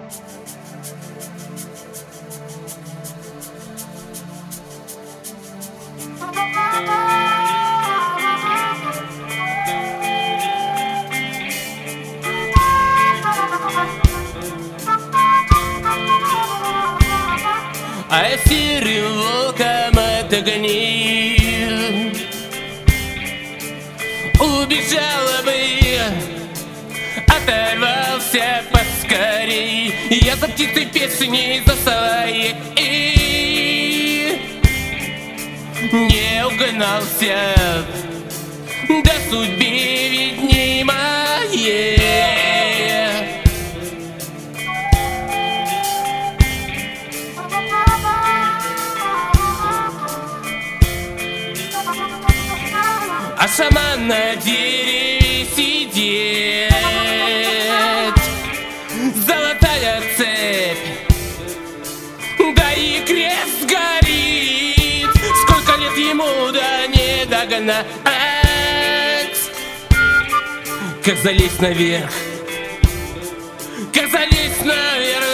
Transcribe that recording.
А серым волком отогнил, убежала бы, оторвался поскорей. Я за птицей песни, за совой и не угнался, до судьбе видней моей. А шаман на дереве сидит, золотая цепь, да и крест горит. Сколько лет ему, да не догнать. Как залезть наверх, как залезть наверх.